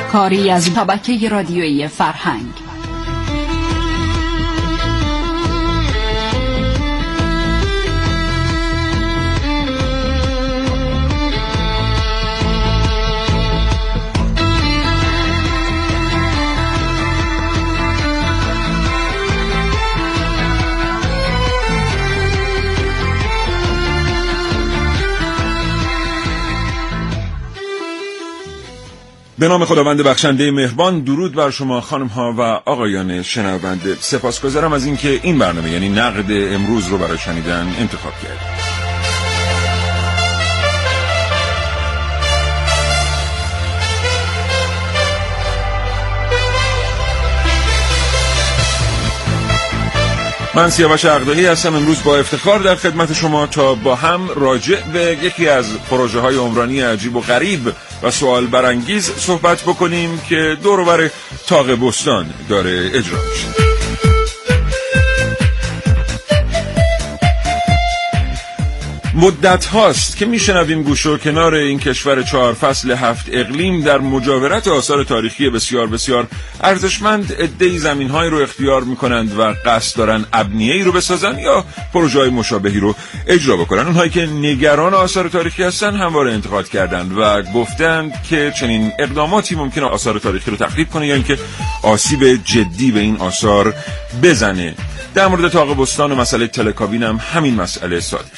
کاری از شبکه رادیویی فرهنگ. به نام خداوند بخشنده مهربان، درود بر شما خانم ها و آقایان شنونده. سپاسگزارم از اینکه این برنامه یعنی نقد امروز رو برای شنیدن انتخاب کردید. من سیاوش عقدایی هستم. امروز با افتخار در خدمت شما تا با هم راجع به یکی از پروژه های عمرانی عجیب و غریب و سوال برانگیز صحبت بکنیم که دور و بر طاق بستان داره اجرا میشه. مدت هاست که میشنویم گوشه و کنار این کشور 4 فصل 7 اقلیم در مجاورت آثار تاریخی بسیار بسیار ارزشمند عده‌ای زمین‌هایی رو اختیار میکنند و قصد دارن ابنیه‌ای رو بسازن یا پروژه‌های مشابهی رو اجرا بکنن. اونهایی که نگران آثار تاریخی هستن همواره انتقاد کردند و گفتند که چنین اقداماتی ممکنه آثار تاریخی رو تخریب کنه یا اینکه آسیب جدی به این آثار بزنه. در مورد طاق بستان و مسئله تلکابین هم همین مسئله صادقه.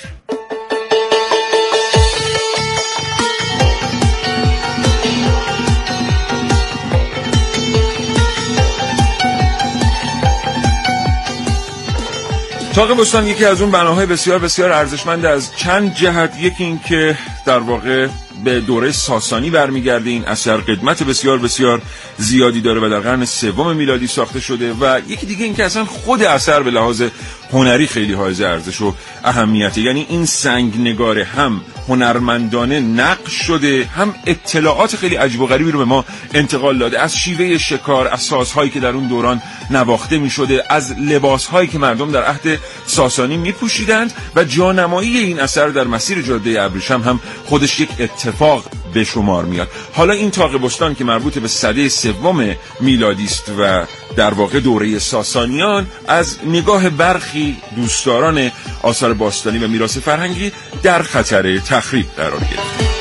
طاق بستان یکی از اون بناهای بسیار بسیار ارزشمند از چند جهت. یکی این که در واقع به دوره ساسانی برمیگرده، این اثر قدمت بسیار بسیار زیادی داره و در قرن 3 میلادی ساخته شده، و یکی دیگه این که اصلا خود اثر به لحاظ هنری خیلی حائز ارزش و اهمیته. یعنی این سنگ نگاره هم هنرمندانه نقش شده، هم اطلاعات خیلی عجیب و غریبی رو به ما انتقال داده، از شیوه شکار، از سازهایی که در اون دوران نواخته می شده، از لباسهایی که مردم در عهد ساسانی می پوشیدند، و جانمایی این اثر در مسیر جاده ابریشم هم خودش یک اتفاق به شمار میاد. حالا این طاق بستان که مربوط به سده 3 میلادی است و در واقع دوره ساسانیان، از نگاه برخی دوستداران آثار باستانی و میراث فرهنگی در خطر تخریب قرار گرفت.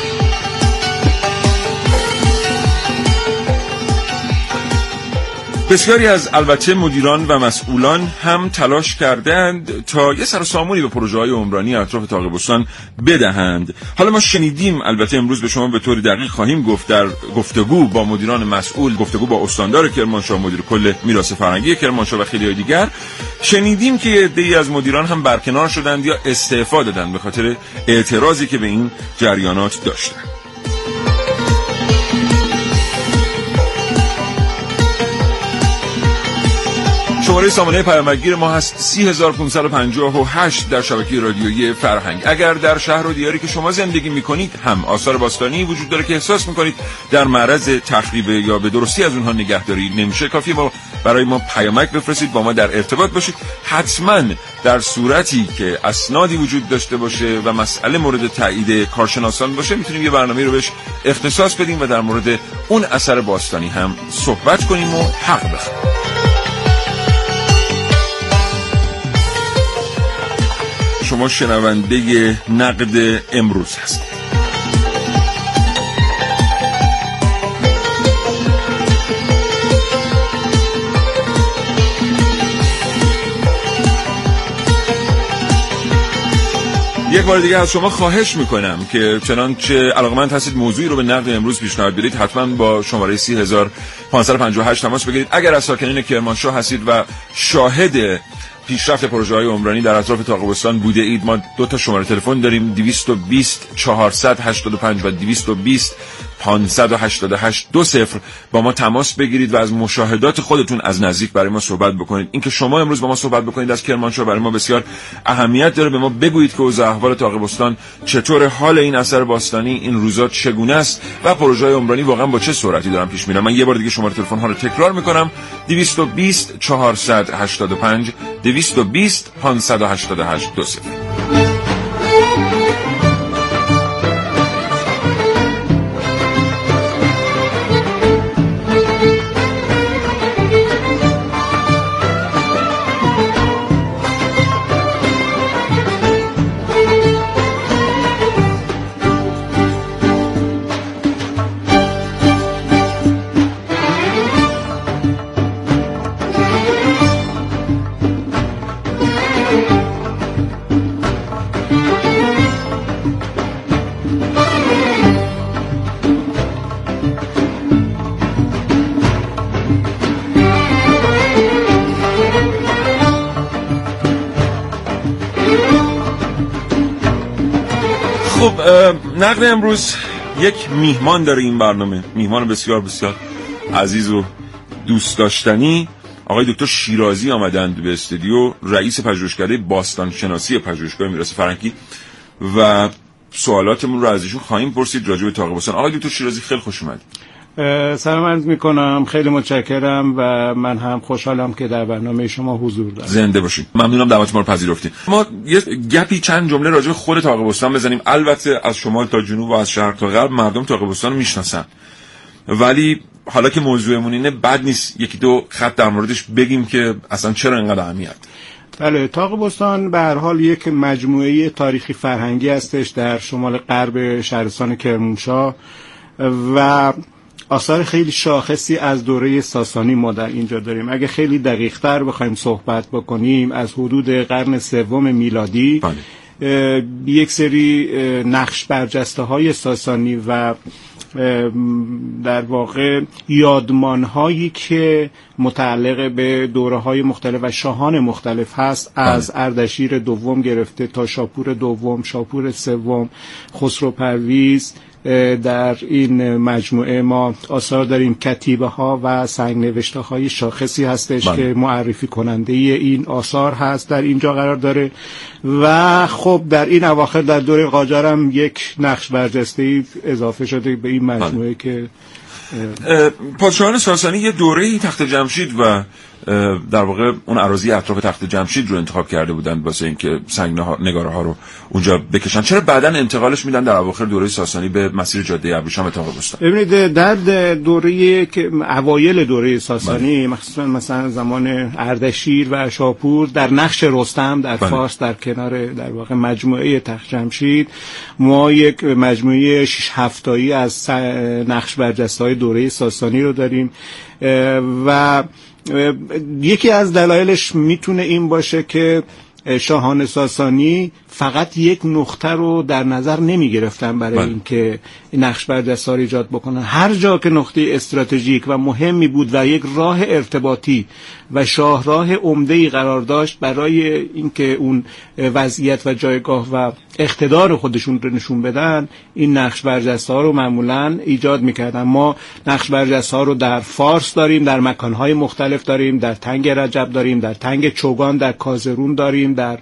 بسیاری از البته مدیران و مسئولان هم تلاش کردند تا یه سر و سامونی به پروژه‌های عمرانی اطراف طاق بستان بدهند. حالا ما شنیدیم، البته امروز به شما به طور دقیق خواهیم گفت، در گفتگو با مدیران مسئول، گفتگو با استاندار کرمانشاه، مدیر کل میراث فرهنگی کرمانشاه و خیلی دیگر، شنیدیم که عده‌ای از مدیران هم برکنار شدند یا استعفا دادند به خاطر اعتراضی که به این جریانات داشتند. شماره سامانه پیامگیر ما هست 30558 در شبکه رادیویی فرهنگ. اگر در شهر و دیاری که شما زندگی میکنید هم آثار باستانی وجود داره که احساس میکنید در معرض تخریب یا به درستی از اونها نگهداری نمیشه، کافیه برای ما پیامک بفرستید، با ما در ارتباط باشید. حتما در صورتی که اسنادی وجود داشته باشه و مسئله مورد تایید کارشناسان باشه، میتونیم یه برنامه رو بهش اختصاص بدیم و در مورد اون اثر باستانی هم صحبت کنیم و حق بخوریم. شما شنونده نقد امروز هستید. یک بار دیگه از شما خواهش میکنم که چنانچه علاقمند هستید موضوعی رو به نقد امروز پیشنهاد بدید، حتما با شماره 30558 تماس بگیرید. اگر از ساکنین کرمانشاه هستید و شاهد پیشرفت پروژه‌های عمرانی در اطراف طاق بستان بوده اید، ما 2 شماره تلفن داریم، 220 485 و 220 588 20. با ما تماس بگیرید و از مشاهدات خودتون از نزدیک برای ما صحبت بکنید. اینکه شما امروز با ما صحبت بکنید از کرمانشاه برای ما بسیار اهمیت داره. به ما بگویید که اوضاع احوال طاق بستان چطور، حال این اثر باستانی این روزا چگونه است و پروژه‌های عمرانی واقعا با چه سرعتی دارن پیش میرن. من یه بار دیگه شماره تلفن ها رو تکرار میکنم، 220 485 220 588 20. خب نقد امروز یک میهمان داره این برنامه، میهمان بسیار بسیار عزیز و دوست داشتنی. آقای دکتر شیرازی آمدند به استودیو، رئیس پژوهشکده باستان شناسی پژوهشگاه میراث فرهنگی و سوالاتمون رو از ایشون خواهیم پرسید راجع به طاق بستان. آقای دکتر شیرازی خیلی خوش اومدید. سلام عرض میکنم، خیلی متشکرم و من هم خوشحالم که در برنامه شما حضور دارم. زنده باشید. ممنونم دعوت ما رو پذیرفتید. ما یه گپی چند جمله راجع به خود طاق بستان بزنیم. البته از شمال تا جنوب و از شرق تا غرب مردم طاق بستان رو میشناسن، ولی حالا که موضوعمون اینه بد نیست یکی دو خط در موردش بگیم که اصلا چرا اینقدر اهمیت. بله، طاق بستان به هر حال یک مجموعه تاریخی فرهنگی هستش در شمال غرب شهرستان کرمانشاه و آثار خیلی شاخصی از دوره ساسانی ما در اینجا داریم. اگه خیلی دقیق‌تر بخوایم صحبت بکنیم، از حدود قرن سوم میلادی یک سری نقش برجسته‌های ساسانی و در واقع یادمان‌هایی که متعلق به دوره‌های مختلف و شاهان مختلف هست، از اردشیر دوم گرفته تا شاپور دوم، شاپور سوم، خسرو پرویز، در این مجموعه ما آثار داریم. کتیبه ها و سنگ نوشته های شاخصی هستش که معرفی کننده این آثار هست در اینجا قرار داره و خب در این اواخر در دوره قاجار هم یک نقش برجسته اضافه شده به این مجموعه که پادشاهان ساسانی یه دوره‌ای تخت جمشید و در واقع اون اراضی اطراف تخت جمشید رو انتخاب کرده بودن واسه اینکه سنگ نگاره ها رو اونجا بکشن. چرا بعداً انتقالش میدن در اواخر دوره ساسانی به مسیر جاده ابریشم و طاق بستان؟ ببینید، در دوره که اوایل دوره ساسانی مخصوصا مثلا زمان اردشیر و شاپور، در نقش رستم در فارس در کنار در واقع مجموعه تخت جمشید ما یک مجموعه 6 هفتایی از نقش برجسته‌های دوره ساسانی رو داریم و یکی از دلایلش میتونه این باشه که شاهان ساسانی فقط یک نقطه رو در نظر نمی گرفتن برای اینکه نقش برجسته رو ایجاد بکنن. هر جا که نقطه استراتژیک و مهمی بود و یک راه ارتباطی و شاهراه عمده‌ای قرار داشت برای اینکه اون وضعیت و جایگاه و اقتدار خودشون رو نشون بدن، این نقش برجسته ها رو معمولاً ایجاد میکردن. ما نقش برجسته ها رو در فارس داریم، در مکانهای مختلف داریم، در تنگ رجب داریم، در تنگ چوگان، در کازرون داریم، در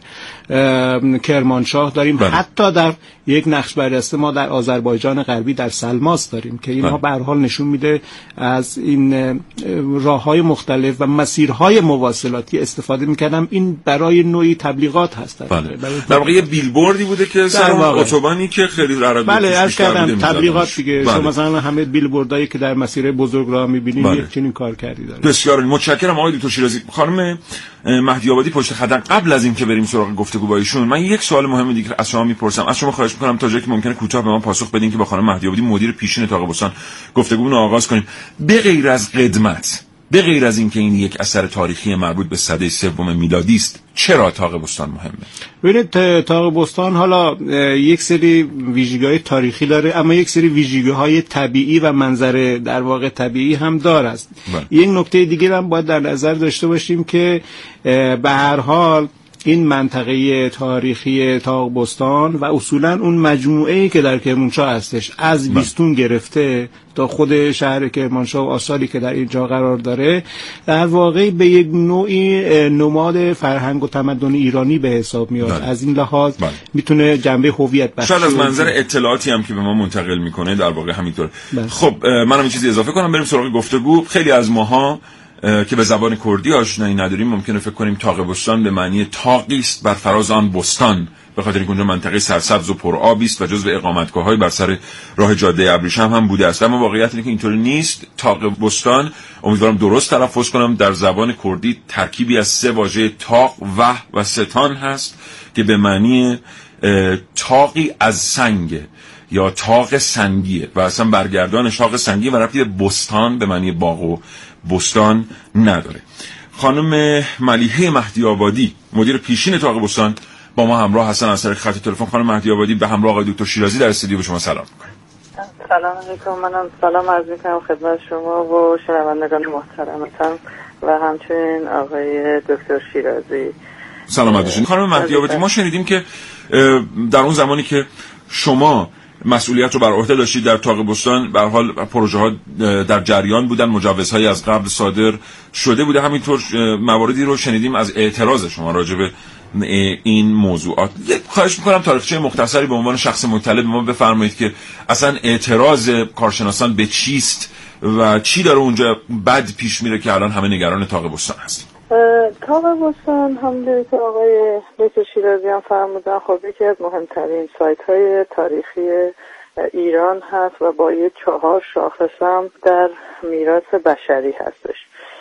کرمانشاه داریم، حتی در یک نقش برجسته ما در آذربایجان غربی در سلماس داریم که اینها به هر حال نشون میده از این راههای مختلف و مسیرهای مواصلاتی استفاده میکردم. این برای نوعی تبلیغات هست. در واقع یه بیلبوردی بوده که سر اتوبانی که خیلی رد بله از کردم تبلیغات دیگه. شما مثلا همه بیلبوردایی که در مسیر بزرگراه میبینید یک چنین کار کردی داره. بسیار متشکرم آقای دکتر شیرازی. خانم مهدی آبادی پشت خطن، قبل از اینکه بریم سراغ گفتگو با ایشون من یک سوال مهم دیگه از شما میپرسم. از شما خواهش میکنم تا جایی که ممکنه کوتاه به ما پاسخ بدین که با خانم مهدی آبادی مدیر پیشین طاق بستان گفتگو رو آغاز کنیم. به غیر از قدمت، به غیر از اینکه این یک اثر تاریخی مربوط به سده سوم میلادی است، چرا طاق بستان مهمه؟ ببینید، طاق بستان حالا یک سری ویژگی‌های تاریخی داره، اما یک سری ویژگی‌های طبیعی و منظر در واقع طبیعی هم داره. یک نکته دیگه هم باید در نظر داشته باشیم که به هر حال این منطقه تاریخی طاق بستان و اصولا اون مجموعه‌ای که در کرمانشاه هستش، از بیستون گرفته تا خود شهر کرمانشاه و آثاری که در اینجا قرار داره، در واقع به یک نوعی نماد فرهنگ و تمدن ایرانی به حساب میاد. از این لحاظ میتونه جنبه هویت بخشی شاید از منظر اطلاعاتی هم که به ما منتقل میکنه در واقع همینطور. خب منم این چیزی اضافه کنم، بریم سراغ گفتگو. خیلی از ماها که به زبان کردی آشنایی نداریم ممکنه فکر کنیم طاق بستان به معنی طاقی است بر فراز آن بستان، به خاطر اینکه اونجا منطقه سرسبز و پرآبی است و جزو اقامتگاه‌های بر سر راه جاده ابریشم هم بوده است. اما واقعیت اینه که اینطوری نیست. طاق بستان، امیدوارم درست تلفظ کنم، در زبان کردی ترکیبی از سه واژه طاق و ستان هست که به معنی طاقی از سنگ یا طاق سنگیه و اصلا برگردان طاق سنگی و ربطی به بستان به معنی باغ و بستان نداره. خانم ملیحه مهدی آبادی، مدیر پیشین طاق بستان، با ما همراه هستن از طریق خط تلفن. خانم مهدی آبادی به همراه آقای دکتر شیرازی در استودیو به شما سلام می‌کنم. سلام علیکم. منم سلام عرض می‌کنم خدمت شما و شنوندگان محترمتون و همچنین آقای دکتر شیرازی. سلامت باشید. خانم مهدی آبادی، ما شنیدیم که در اون زمانی که شما مسئولیت رو بر عهده داشتید در طاق‌بستان. به هر حال پروژه ها در جریان بودن، مجوزهایی از قبل صادر شده بوده، همینطور مواردی رو شنیدیم از اعتراض شما راجع به این موضوعات. خواهش میکنم تاریخچه مختصری به عنوان شخص مطلع به ما بفرمایید که اصلا اعتراض کارشناسان به چیست و چی داره اونجا بد پیش میره که الان همه نگران طاق‌بستان هستیم. طاق‌بستان همونطور که آقای دکتر شیرازی هم فرمودن خب یکی از مهمترین سایت‌های تاریخی ایران هست و با 4 شاخص هم در میراث بشری هستش.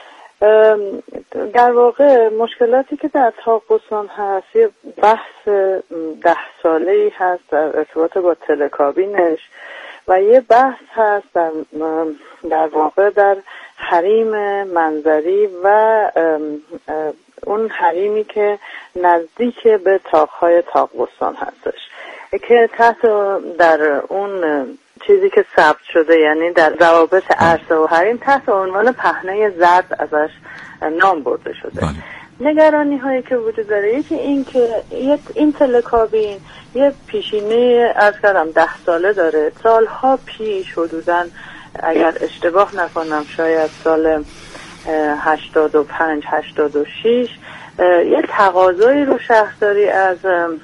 در واقع مشکلاتی که در طاق‌بستان هست یه بحث 10 ساله‌ای هست در ارتباط با تلکابینش و یه بحث هست در واقع در حریم منظری و اون حریمی که نزدیک به طاق‌های طاق‌بستان هستش که در اون چیزی که ثبت شده، یعنی در ضوابط عرصه و حریم تحت عنوان پهنه زرد ازش نام برده شده. نگرانی هایی که وجود داره یکی این که این تلکابین یه پیشینه از کردم 10 ساله داره. سالها پیش حدوداً اگر اشتباه نکنم شاید سال 85-86 یه تقاضایی رو شهرداری از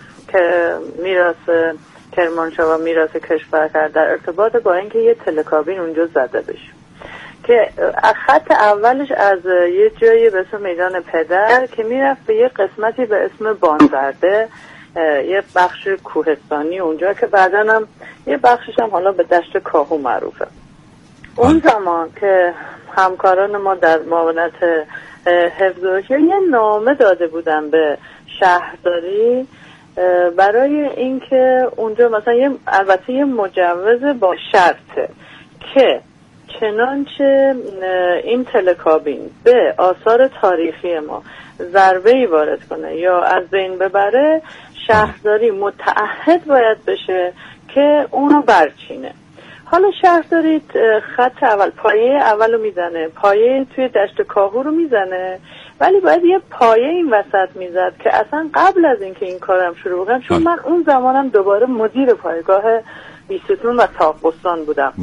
میراث کرمانشاه و میراث کشور کرد در ارتباط با اینکه یه تلکابین اونجا زده بشه که خط اولش از یه جایی به اسم میدان پدر که میرفت به یه قسمتی به اسم بانزرده، یه بخش کوهستانی اونجا که بعداً هم یه بخشش هم حالا به دشت کاهو معروفه. اون زمان که همکاران ما در معاونت حفظ و یه نامه داده بودن به شهرداری برای اینکه اونجا مثلا البته یه مجوز با شرطه که چنانچه این تلکابین به آثار تاریخی ما ضربه‌ای وارد کنه یا از بین ببره، شهرداری متعهد باید بشه که اونو برچینه. حالا شهرداری خط اول پایه اولو میزنه، پایه توی دشت کاهو رو میزنه، ولی باید یه پایه این وسط میزد که اصلا قبل از اینکه این کارم شروع بکنم، چون من اون زمانم دوباره مدیر پایگاه بیستون و طاق‌بستان بودم،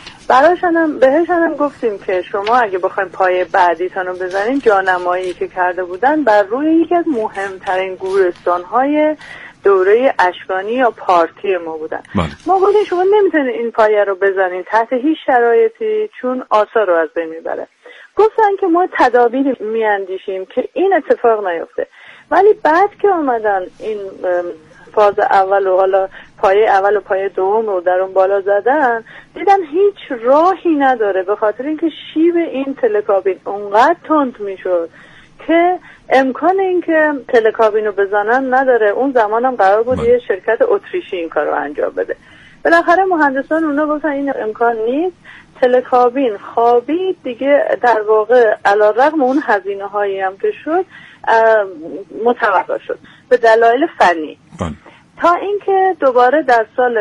بهشانم گفتیم که شما اگه بخوایم پایه بعدیتون رو بزنین، جانمایی که کرده بودن بر روی یکی از مهمترین گورستان‌های دوره اشکانی یا پارتی ما بودن. ما گفتیم شما نمیتونید این پایه رو بزنین تحت هیچ شرایطی، چون آثار رو از بین میبره. گفتن که ما تدابیری میاندیشیم که این اتفاق نیفته. ولی بعد که اومدن این فاز اول و حالا پایه اول و پایه دوم رو در اون بالا زدن، دیدن هیچ راهی نداره، به خاطر اینکه شیب این تلکابین اونقدر تند میشد که امکان اینکه تلکابین رو بزنن نداره. اون زمانم قرار بود یه شرکت اتریشی این کار رو انجام بده. بالاخره مهندسان اونا گفتن این امکان نیست. تلکابین خوابید دیگه، در واقع علی‌رغم اون هزینه هایی هم که شد متوقف شد به دلایل فنی. تا اینکه دوباره در سال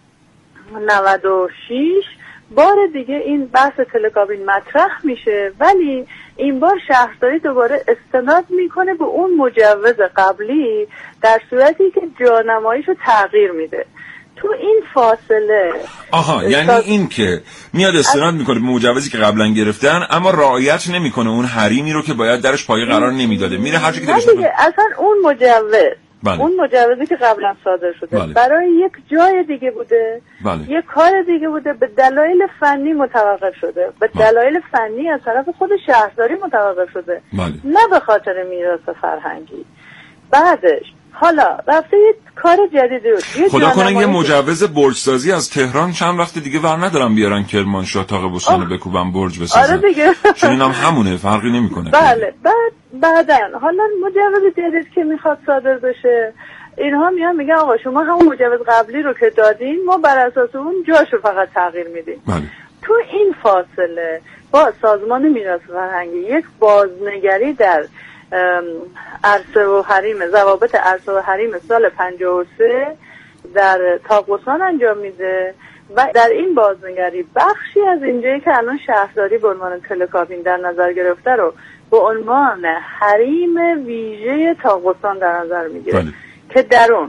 96 بار دیگه این بحث تلکابین مطرح میشه، ولی این بار شهرداری دوباره استناد میکنه به اون مجوز قبلی، در صورتی که جانماییشو تغییر میده. تو این فاصله یعنی این که میاد استناد میکنه به مجوزی که قبلا گرفتن، اما رعایت نمیکنه اون حریمی رو که باید درش پایه قرار نمیداده، میره هر چی که دلش میخواد. اصلا اون اون مجوزی که قبلا صادر شده برای یک جای دیگه بوده، یک کار دیگه بوده، به دلایل فنی متوقف شده، به دلایل فنی از طرف خود شهرداری متوقف شده، نه به خاطر میراث فرهنگی. بعدش حالا رفته یه کار جدیدی رو خدا کنه یه مجوز برجسازی از تهران چند وقت دیگه ور ندارن بیارن کرمانشاه طاق‌بستان رو بکوبن برج بسازن. آره دیگه، چون اینم همونه، فرقی نمیکنه. بله. بعدن حالا مجوز جدید که میخواد صادر بشه، اینها میگن آقا شما همون مجوز قبلی رو که دادین، ما بر اساس اون جاشو فقط تغییر میدیم. تو این فاصله با سازمان میراث فرهنگی یک بازنگری در عرصه و حریم، ضوابط عرصه و حریم سال 53 در طاق‌بستان انجام میده و در این بازنگری بخشی از اینجایی که الان شهرداری به عنوان تلکابین در نظر گرفته رو به عنوان حریم ویژه طاق‌بستان در نظر میگیره که در اون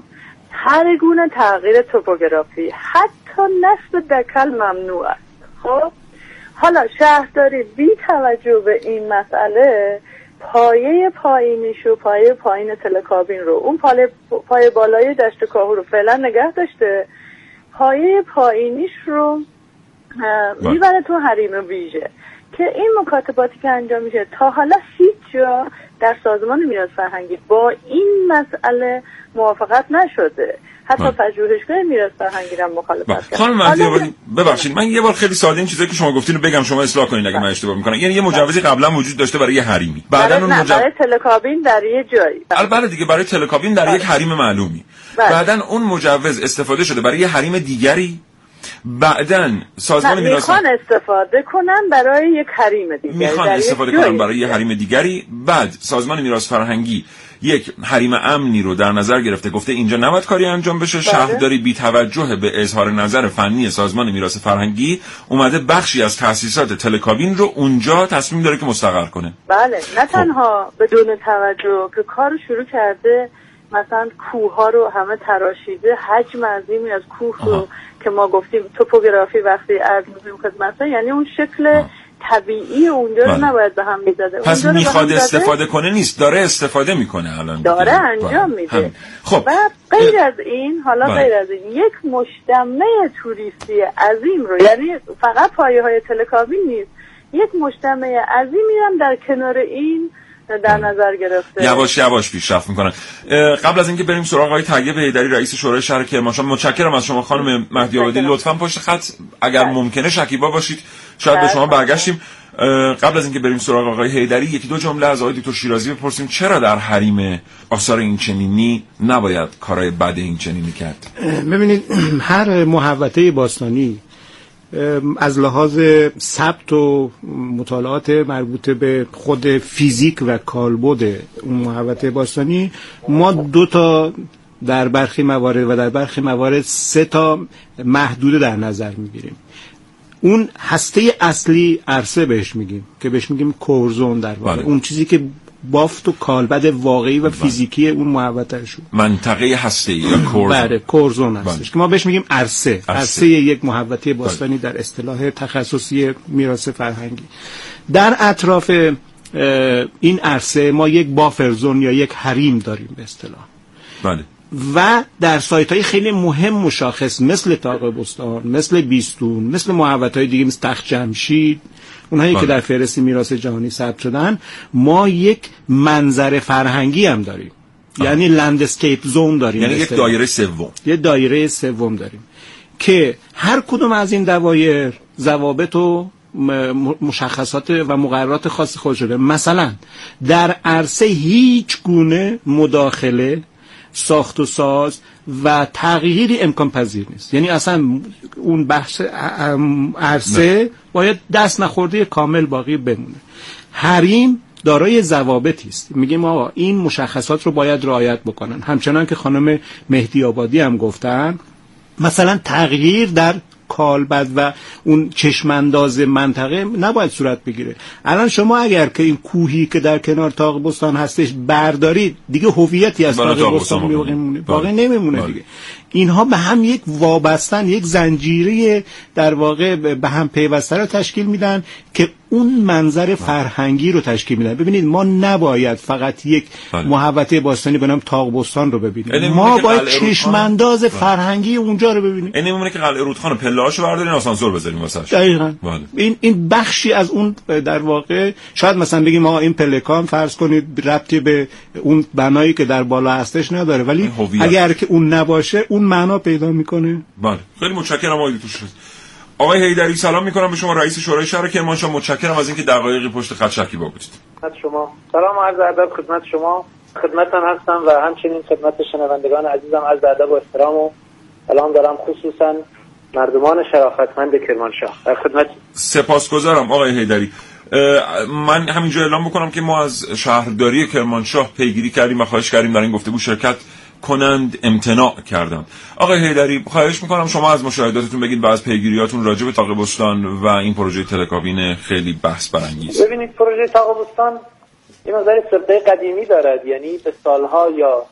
هر گونه تغییر توپوگرافی حتی نصب دکل ممنوع است. خب حالا شهرداری بی توجه به این مسئله پایه پایینیش و پایه پایین تلکابین رو، اون پایه بالای دشت کاهو رو فعلا نگه داشته، پایه پایینیش رو میبره تو حریم ویژه که این مکاتباتی که انجام میشه تا حالا هیچ جا در سازمان میراث فرهنگی با این مسئله موافقت نشده. حتی پژوهشگاه میراث فرهنگی هم مخالفت کرد. خانم مهدی ببخشید من یه بار خیلی ساده این چیزایی که شما گفتین رو بگم، شما اصلاح کنین اگه من اشتباه میکنم. یعنی یه مجوزی قبلا وجود داشته برای یه حریمی، بعدن اون برای تلکابین در یه جایی، البته دیگه برای تلکابین در یک حریم معلومی، بعدن اون مجوز استفاده شده برای یه حریم دیگری، بعدن سازمان میراث میخوان استفاده کنن برای یک حریم دیگری، بعد سازمان میراث فرهنگی یک حریم امنی رو در نظر گرفته، گفته اینجا نباید کاری انجام بشه. شهرداری بی توجه به اظهار نظر فنی سازمان میراث فرهنگی اومده بخشی از تأسیسات تلکابین رو اونجا تصمیم داره که مستقر کنه. بله، نه تنها بدون توجه که کار شروع کرده، مثلا کوه ها رو همه تراشیده، حجم عظیمی از کوه رو که ما گفتیم توپوگرافی وقتی عرض می‌کنیم خدمتتون، یعنی اون شکل طبیعی اونجا رو نباید به هم می‌زده. پس میخواد استفاده کنه نیست، داره استفاده میکنه الان، داره انجام میده. خب و غیر از این، غیر از این یک مجتمع توریستی عظیم رو، یعنی فقط پایه‌های تلکابین نیست، یک مجتمع عظیمی هم در کنار این در نظر گرفته. یواش یواش پیشرفت میکنن. قبل از اینکه بریم سراغ آقای طیب حیدری رئیس شورای شهر کرمانشاه، متشکرم از شما خانم مهدی آبادی. لطفاً پشت خط اگر ممکنه شکیبا باشید، شاید به شما برگشتیم. قبل از اینکه بریم سراغ آقای حیدری یکی دو جمله از آقای دکتر شیرازی بپرسیم چرا در حریم آثار این چنینی نباید کارهای بد این چنینی کرد. ببینید هر محوطه باستانی از لحاظ ثبت و مطالعات مربوط به خود فیزیک و کالبد اون محوطه باستانی، ما 2 تا در برخی موارد و در برخی موارد 3 تا محدوده در نظر میگیریم. اون هسته اصلی عرصه بهش میگیم که بهش میگیم کورزون، در واقع اون چیزی که بافت و کالبد واقعی و فیزیکی اون محوطه شو، منطقه هسته‌ای یا کورزون. بله کورزون هستش که ما بهش میگیم عرصه یک محوطه باستانی در اصطلاح تخصصی میراث فرهنگی. در اطراف این عرصه ما یک بافر زون یا یک حریم داریم به اصطلاح. بله. و در سایت‌های خیلی مهم مشخص مثل طاق بستان، مثل بیستون، مثل محوطه‌های دیگه مثل تخت جمشید، اونهایی که در فهرست میراث جهانی ثبت شدن، ما یک منظر فرهنگی هم داریم. یعنی لندسکیپ زون داریم، یعنی یک دایره سوم. یه دایره سوم داریم که هر کدوم از این دوایر ضوابط و مشخصات و مقررات خاص خودش داره. مثلا در عرصه هیچ گونه مداخله، ساخت و ساز و تغییری امکان پذیر نیست. یعنی اصلا اون بحث عرصه باید دست نخورده کامل باقی بمونه. حریم دارای ضوابطی است، میگیم آقا این مشخصات رو باید رعایت بکنن. همچنان که خانم مهدی آبادی هم گفتن، مثلا تغییر در کالبد و اون چشمانداز منطقه نباید صورت بگیره. الان شما اگر که این کوهی که در کنار طاق بستان هستش بردارید، دیگه هویتی از طاق بستان باقی نمیمونه دیگه. اینها به هم یک وابستن، یک زنجیره در واقع به هم پیوسته رو تشکیل میدن که اون منظر فرهنگی رو تشکیل میدن. ببینید ما نباید فقط یک محوطه باستانی به نام طاق بستان رو ببینیم، ما باید چشمانداز فرهنگی اونجا رو ببینیم. این نمیمونه که قلعه رودخان پله‌هاشو بردارین آسانسور بذاریم واسش. دقیقاً. این بخشی از اون در واقع، شاید مثلا بگیم آقا این پلکان فرض کنید ربطی به اون بنایی که در بالا هستش نداره، ولی اگر که اون نباشه اون معنا پیدا میکنه. بله، خیلی متشکرم آقای دکتر. آقای حیدری سلام میکنم به شما، رئیس شورای شهر کرمانشاه. متشکرم از اینکه دقایقی پشت خط شکیبا بودید. شما سلام و عرض ادب خدمت شما، خدمتتون هستم و همچنین خدمت شنوندگان عزیزم عرض ادب و احترام و سلام دارم، خصوصا مردمان شرافتمند کرمانشاه. در خدمت. سپاسگزارم آقای حیدری. من همینجا اعلام بکنم که ما از شهرداری کرمانشاه پیگیری کردیم و خواهش کردیم در این گفتگو شرکت کنند، امتناع کردند. آقای حیدری خواهش میکنم شما از مشاهداتتون بگید و از پیگیریاتون راجع به طاق بستان و این پروژه تلکابین خیلی بحث برانگیز. ببینید پروژه طاق بستان یه مقدار سابقه قدیمی دارد، یعنی به سالها یا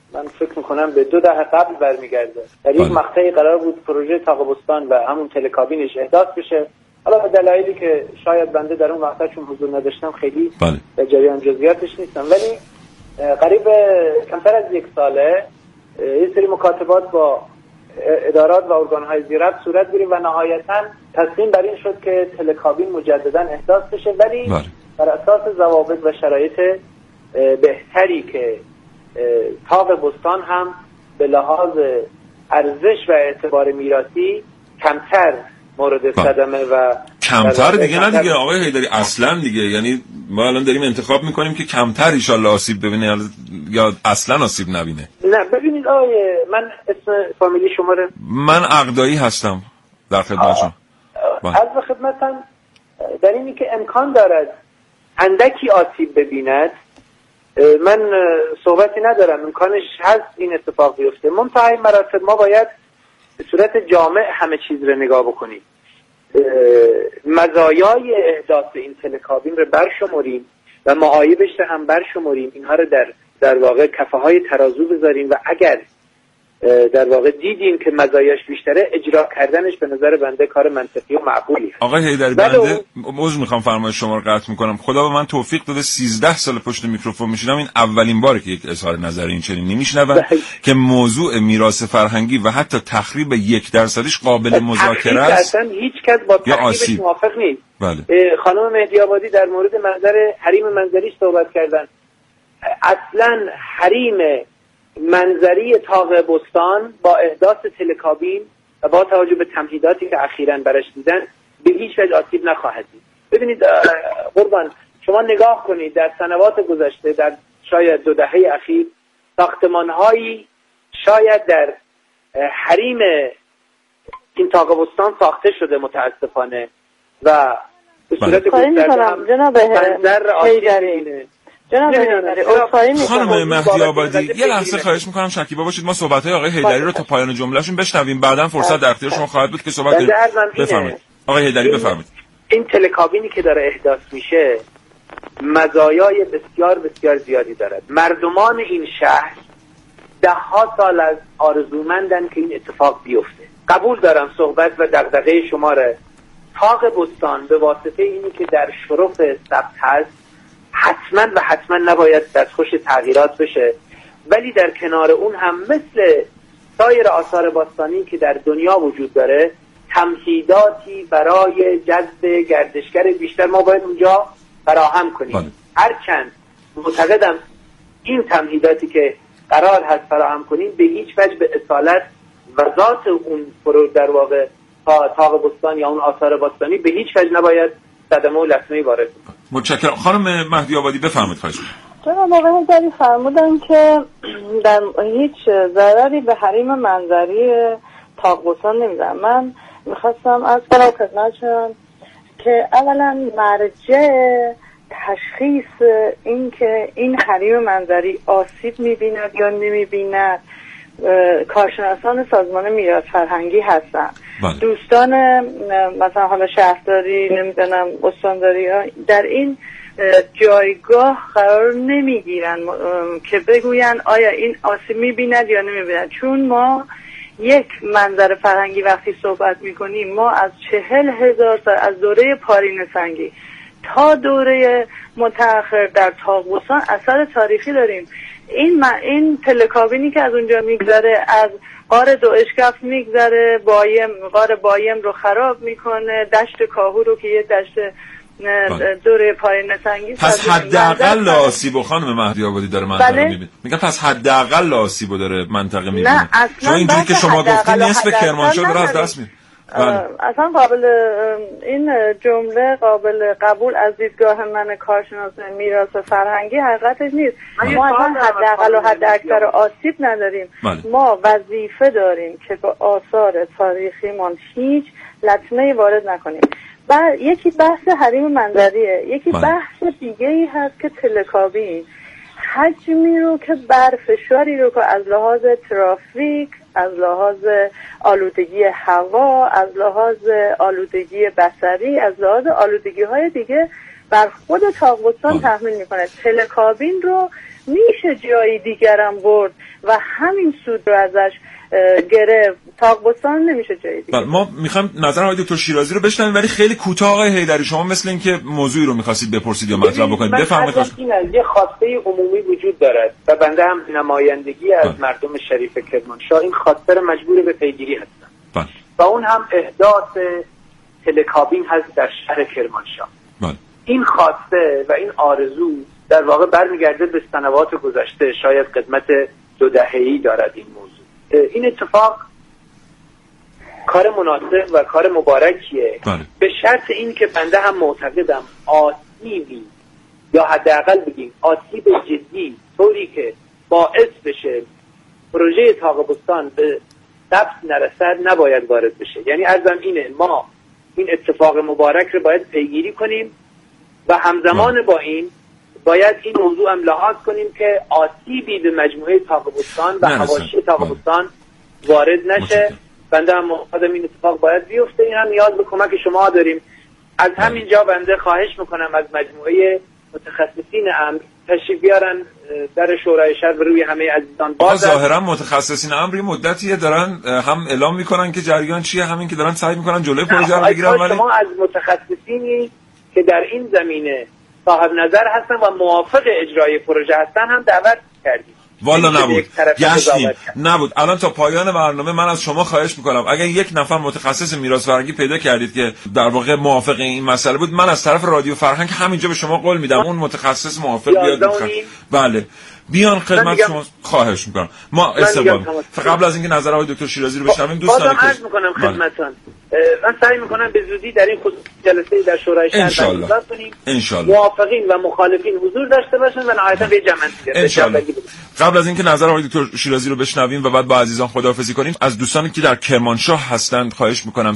من فکر میکنم به 2 دهه قبل برمیگرده. در یک مقطعی قرار بود پروژه طاق بستان و همون تلکابینش احداث بشه. حالا به دلایلی که شاید بنده در اون مقطع چون حضور نداشتم خیلی در جریان جزئیاتش نیستم، ولی قریب کمتر از 1 ساله یه سری مکاتبات با ادارات و ارگان‌های زیرربط صورت گرفت و نهایتاً تصمیم بر این شد که تلکابین مجدداً احداث بشه، ولی بر اساس ضوابط و شرایط بهتری که طاق بستان هم به لحاظ ارزش و اعتبار میراثی کمتر مورد صدمه و کمتر دیگه نه دیگه آقای حیدری اصلا دیگه، یعنی ما الان داریم انتخاب میکنیم که کمتر ان شاءالله آسیب ببینه یا اصلا آسیب نبینه. نه ببینید آقای من اسم فامیلی شما رو من عقدایی هستم در خدمت شما. عرض خدمتم در اینی که امکان دارد اندکی آسیب ببیند، من صحبتی ندارم، امکانش هست این اتفاق بیفته. منتهی مراتب ما باید به صورت جامع همه چیز رو نگاه بکنیم. مزایای احداث این تلکابین رو برشمریم و معایبش رو هم برشمریم، اینها رو در واقع کفه های ترازو بذاریم و اگر در واقع دیدیم که مزایاش بیشتره اجرا کردنش به نظر بنده کار منطقی و معقولی هست. آقای حیدری بنده عذر میخوام فرمایش شما رو قطع میکنم. خدا به من توفیق داده 13 سال پشت میکروفون میشینم، این اولین باره که یک اظهار نظر این چنین نمیشنوم که موضوع میراث فرهنگی و حتی تخریب 1% قابل مذاکره است. اصلا هیچ کس با تخریبش موافق نیست. بله. خانم مهدی آبادی در مورد منظر حریم منظری صحبت کردن. اصلا حریم منظری طاق بستان با احداث تلکابین و با توجه به تمهیداتی که اخیراً برش دیدن به هیچ وجه آسیب نخواهد دید. ببینید قربان شما نگاه کنید در سنوات گذشته، در شاید 2 دهه اخیر ساختمان‌هایی شاید در حریم این طاق بستان ساخته شده متاسفانه و به صورت گسترده هم منظر آسیب می‌بینه. خانم مهدی آبادی یه لحظه خواهش میکنم شکیبا باشید، ما صحبت‌های آقای حیدری رو تا پایان جملهشون بشنویم، بعداً فرصت در اختیار شما خواهد بود که صحبت کنید. بفرمایید آقای حیدری بفرمایید. این تلکابینی که داره احداث میشه مزایای بسیار بسیار زیادی دارد. مردمان این شهر 10 سال از آرزومندن که این اتفاق بیفته. قبول دارم صحبت و دغدغه شما را. طاق بستان به واسطه اینی که در شرف ثبت هست حتما نباید دستخوش تغییرات بشه، ولی در کنار اون هم مثل سایر آثار باستانی که در دنیا وجود داره تمهیداتی برای جذب گردشگر بیشتر ما باید اونجا فراهم کنیم. هرچند معتقدم این تمهیداتی که قرار هست فراهم کنیم به هیچ وجه به اصالت و ذات اون در واقع طاق بستان یا اون آثار باستانی به هیچ وجه نباید صدمه و لطمه‌ای وارد کنیم. متشکرم. خانم مهدی آبادی بفرمایید. خواهش می‌کنم. جناب آقای حیدری فرمودن که در هیچ ضرری به حریم منظری طاق بستان نمی‌زنن. من می‌خواستم از کنم خدمتشون که اولا مرجع تشخیص این که این حریم منظری آسیب می‌بیند یا نمی‌بیند کارشناسان سازمان میراث فرهنگی هستن. دوستان مثلا حالا شهرداری نمیدونم استانداری ها در این جایگاه قرار نمیگیرن که بگوین آیا این آسیب میبیند یا نمیبیند، چون ما یک منظر فرهنگی وقتی صحبت میکنیم ما از 40,000 سال از دوره پارین سنگی تا دوره متأخر در طاق بستان اثر تاریخی داریم. این تلکابینی که از اونجا میگذره از غار دو اشکف میگذره، غار بایم رو خراب میکنه، دشت کاهو رو که یه دشت دوره پایین سنگی. پس حداقل آسیب و خانم مهدی آبادی داره منطقه میبینه. میگم پس حداقل آسیب داره منطقه میبینه. نه اصلا اینجوری که شما گفتین نصف کرمانشاه رو از دست میده. اصلا قابل این جمله قابل قبول از دیدگاه من کارشناس میراث فرهنگی حقیقتش نیست. ما اصلا حداقل و حد اکثر آسیب نداریم. ما وظیفه داریم که به آثار تاریخیمان هیچ لطمه‌ای وارد نکنیم. و یکی بحث حریم منظریه، یکی بحث دیگه ای هست که تلکابین حجمی رو که برفشاری رو که از لحاظ ترافیک، از لحاظ آلودگی هوا، از لحاظ آلودگی بصری، از لحاظ آلودگی های دیگه بر خود طاق بستان تحمیل میکنه. تلکابین رو میشه جایی دیگرم برد و همین سود رو ازش گرفت. تاقبستان نمیشه جایی دیگه. ما میخوایم نظر آقای دکتر شیرازی رو بشنویم، ولی خیلی کوتاه آقای حیدری، شما مثل این که موضوعی رو میخواستید بپرسید یا مطرح بکنید. بفرمایید. یه خواسته عمومی وجود دارد و بنده هم نمایندگی از مردم شریف کرمانشاه این خواسته رو مجبور به پیگیری هستم و اون هم احداث تلکابین هست در شهر کرمانشاه. این خواسته و این آرزو در واقع برمیگرده به سنوات گذشته، شاید قدمت 2 دهه‌ای دارد این موضوع. این اتفاق کار مناسب و کار مبارکیه به شرط این که بنده هم معتقدم آسیبی یا حداقل بگیم آسیب جدی طوری که باعث بشه پروژه تاقبستان به ثبت نرسد نباید وارد بشه. یعنی عرضم اینه، ما این اتفاق مبارک رو باید پیگیری کنیم و همزمان با این باید این موضوع هم لحاظ کنیم که آسیبی به مجموعه تاقبستان و حواشی تاقبستان وارد نشه. بنده هم معتقدم این اتفاق باید بیفته. این هم نیاز به کمک شما داریم. از همینجا بنده خواهش میکنم از مجموعه متخصصین امر تشریف بیارن در شورای شهر و روی همه عزیزان باز. ظاهرا متخصصین امر مدتیه دارن هم اعلام میکنن که جریان چیه، همین که دارن سعی میکنن جلوی پروژه رو بگیرن. ولی شما از متخصصینی که در این زمینه صاحب نظر هستن و موافق اجرای پروژه هستن هم دعوت کردیم. والا نبود، گشتیم نبود. الان تا پایان برنامه من از شما خواهش میکنم اگر یک نفر متخصص میراث فرهنگی پیدا کردید که در واقع موافق این مسئله بود، من از طرف رادیو فرهنگ همینجا به شما قول میدم اون متخصص موافق بیاد. بله بیان خدمت شما. خواهش میکنم ما استقبال. قبل از اینکه نظر آقای دکتر شیرازی رو بشنویم دوستان عرض میکنم خدمتتون، من سعی میکنم به زودی در این جلسه در شورای شهر برگزار کنیم. موافقین و مخالفین حضور داشته باشن و نهایتا به جمع. قبل از اینکه نظر آقای دکتر شیرازی رو بشنویم و بعد با عزیزان خداحافظی کنیم، از دوستانی که در کرمانشاه هستند خواهش میکنم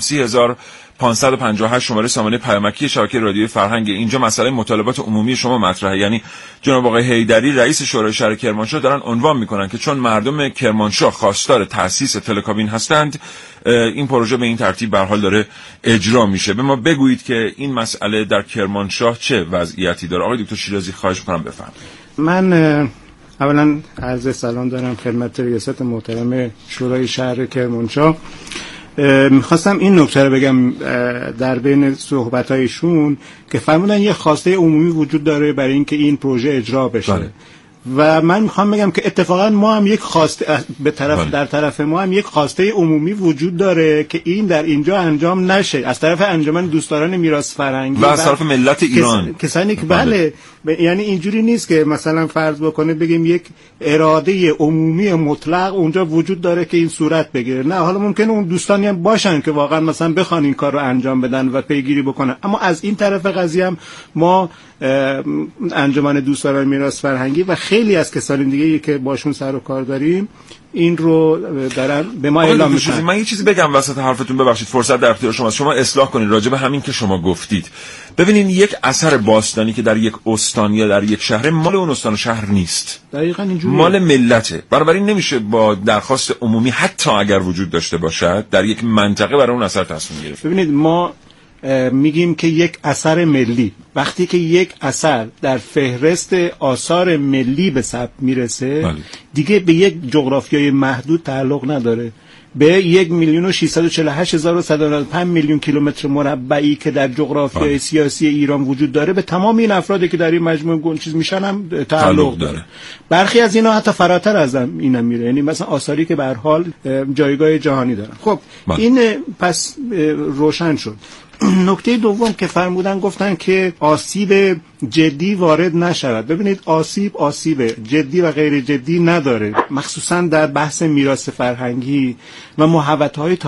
30558 شماره سامانه پیامکی شبکه رادیوی فرهنگ. اینجا مسئله مطالبات عمومی شما مطرحه. یعنی جناب آقای حیدری رئیس شورای شهر کرمانشاه دارن عنوان میکنن که چون مردم کرمانشاه خواستار تأسیس تلکابین هستند این پروژه به این ترتیب به هر حال داره اجرا میشه. به ما بگویید که این مسئله در کرمانشاه چه وضعیتی داره. آقای دکتر شیرازی خواهش میکنم بفرمایید. من اولا عرض سلام دارم خدمت ریاست محترم شورای شهر کرمانشاه. میخواستم این نکته رو بگم در بین صحبتایشون که فرمودن یه خواسته عمومی وجود داره برای اینکه این پروژه اجرا بشه. و من میخوام بگم که اتفاقا ما هم یک خواسته در طرف ما هم یک خواسته عمومی وجود داره که این در اینجا انجام نشه از طرف انجمن دوستداران میراث فرهنگی و از طرف ملت ایران. کسانی که بله یعنی اینجوری نیست که مثلا فرض بکنه بگیم یک اراده عمومی مطلق اونجا وجود داره که این صورت بگیره. نه، حالا ممکنه اون دوستانی هم باشن که واقعا مثلا بخوان این کار رو انجام بدن و پیگیری بکنن، اما از این طرف قضیه هم ما انجمن دوستداران میراث فرهنگی و خیلی از کسان دیگه که باشون سر و کار داریم این رو دارن به ما اعلام میکنن. من یه چیزی بگم وسط حرفتون، ببخشید فرصت در اختیار شماست. شما اصلاح کنید راجع به همین که شما گفتید. ببینین یک اثر باستانی که در یک استان یا در یک شهر مال اون استان و شهر نیست، دقیقاً اینجوریه، مال ملته. بنابراین نمیشه با درخواست عمومی حتی اگر وجود داشته باشد در یک منطقه برای اون اثر تصمیم گرفت. ببینید ما میگیم که یک اثر ملی، وقتی که یک اثر در فهرست آثار ملی به ثبت میرسه دیگه به یک جغرافیای محدود تعلق نداره، به 1,648,195 میلیون کیلومتر مربعی که در جغرافیای سیاسی ایران وجود داره به تمام این افرادی که در این مجموعه چیز میشن هم تعلق داره. برخی از اینا حتی فراتر از اینا میره، یعنی مثلا آثاری که به هر حال جایگاه جهانی دارن. خب این پس روشن شد. نکته دوم که فرمودن گفتن که آسیب جدی وارد نشود. ببینید آسیب جدی و غیر جدی نداره، مخصوصا در بحث میراث فرهنگی و محوطه‌های